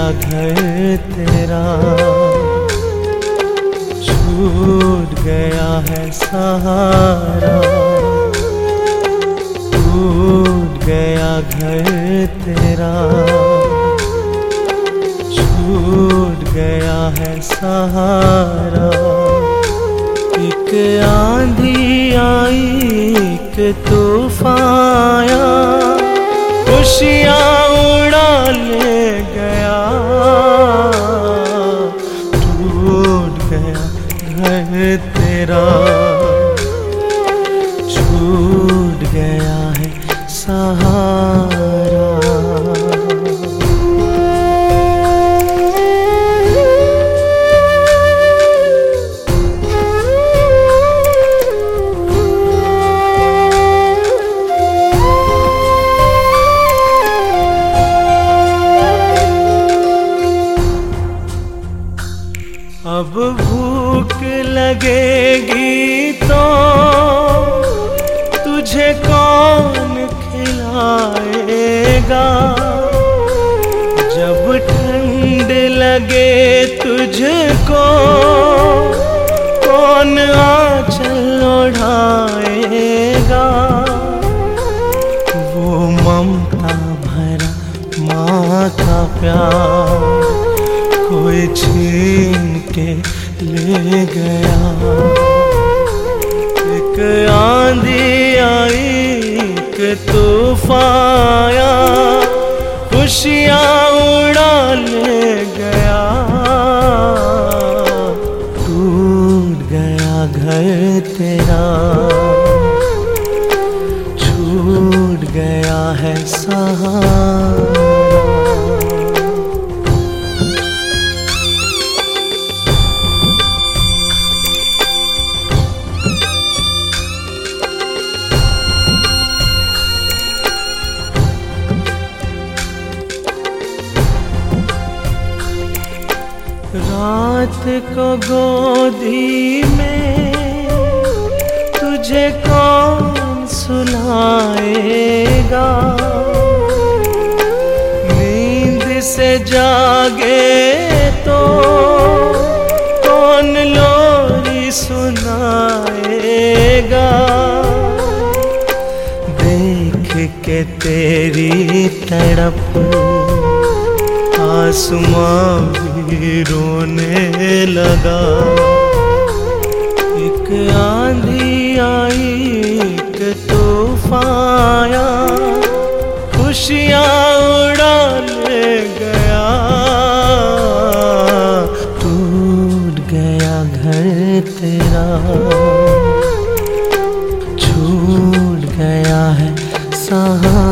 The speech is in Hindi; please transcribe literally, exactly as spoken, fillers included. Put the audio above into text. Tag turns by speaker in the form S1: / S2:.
S1: घर तेरा, छूट गया है सहारा। टूट गया घर तेरा, छूट गया है सहारा। एक आंधी आई, एक तूफान आया, खुशियाँ उड़ा ले गया। टूट गया घर तेरा, छूट गया है सहारा। अब भूख लगेगी तो तुझे कौन खिलाएगा। जब ठंड लगे तुझको कौन आंचल ओढ़ाएगा। वो ममता भरा माँ का प्यार कोई छीन के ले गया। एक आंधी आई, एक तूफान आया, खुशियाँ उड़ा ले गया। टूट गया घर तेरा, छूट गया है सहारा। रात को गोदी में तुझे कौन सुलाएगा। नींद से जागे तो कौन लोरी सुनाएगा। देख के तेरी तड़प आसमां भी रोने लगा। एक आंधी आई, एक तूफान आया, खुशियाँ उड़ा ले गया। टूट गया घर तेरा, छूट गया है सहारा।